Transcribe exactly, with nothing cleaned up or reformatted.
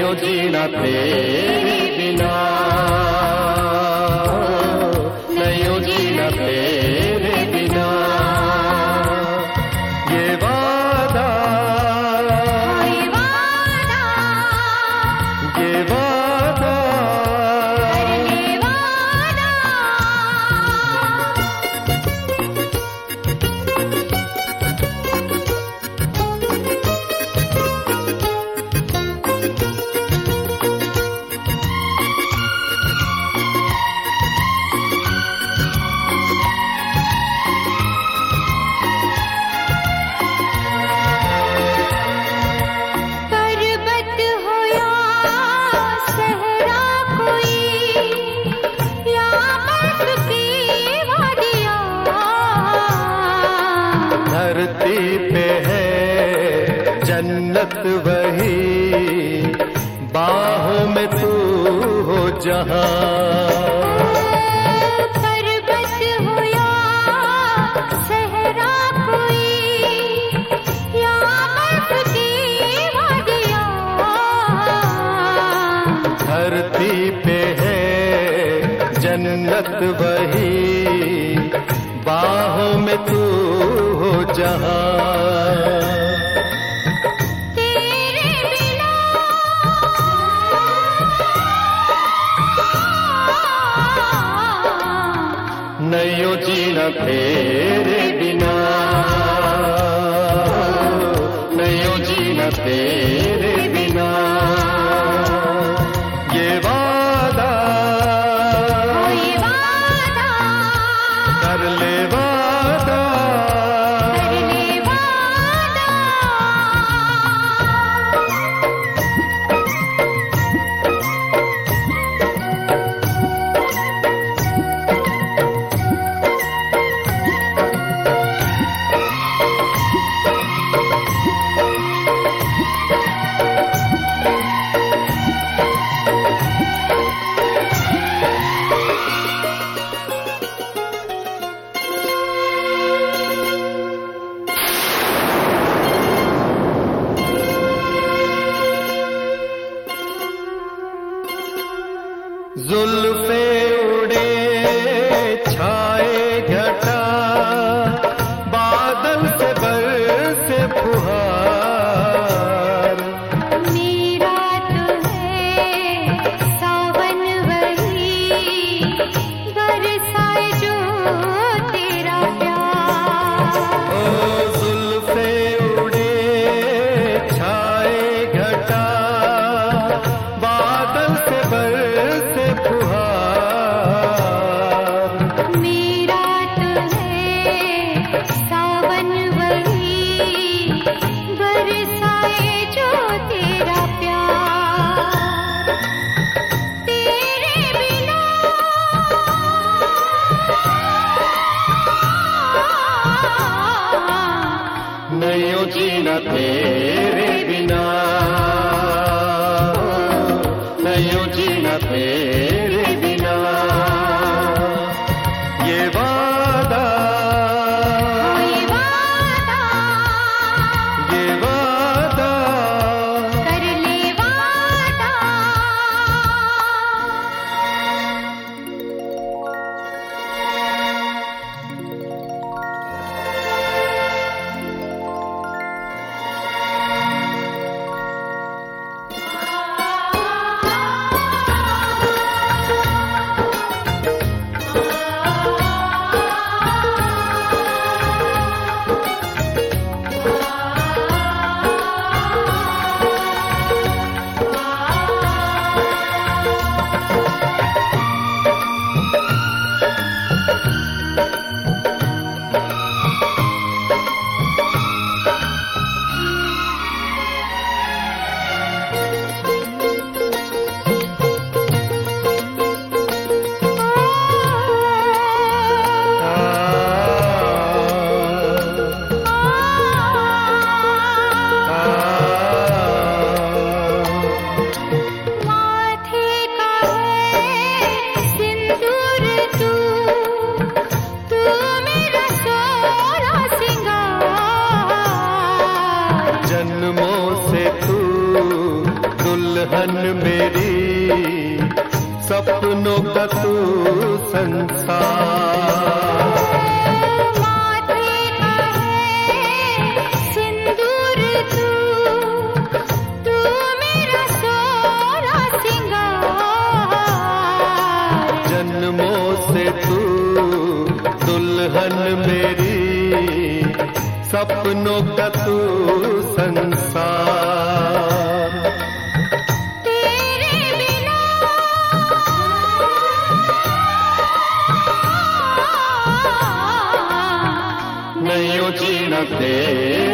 नयो जीना तेरे बिना, नयो जीना तेरे बिना। ये वादा, ये वादा, ये वादा, ये वादा। पर्वत हो या सहरा कोई, या बर्फ की वादियाँ, धरती पे है जन्नत वही, बाहों में तू हो जहां। पर्वत हो या सहरा कोई, या बर्फ की वादियाँ, धरती पे है जन्नत वही, बाहों में तू हो जहां। तेरे बिना नयो जीना तेरे बिना, नयो जीना तेरे बिना। ये वादा, ये वादा, कर ले वादा, कर ले वादा। जुल्फे उड़े छाए घटा, बादल से बरसे फुहार। मेरा तो है सावन वही, बरसाए जो तेरा प्यार। ओ जुल्फे उड़े छाए घटा, बादल से बरसे फुहार। मेरा तो है सावन वही, बरसाए जो तेरा प्यार। तेरे बिना नयो जीना तेरे बिना, नयो जीना तेरे बिना। ये वादा, ये वादा, ये वादा, कर ले वादा। सपनों का तू संसार। माथे का है सिंदूर तू, तू मेरा सोरा सिंगार। जन्मों से तू दुल्हन मेरी, सपनों का तू संसार। तेरे बिना नहीं जीना तेरे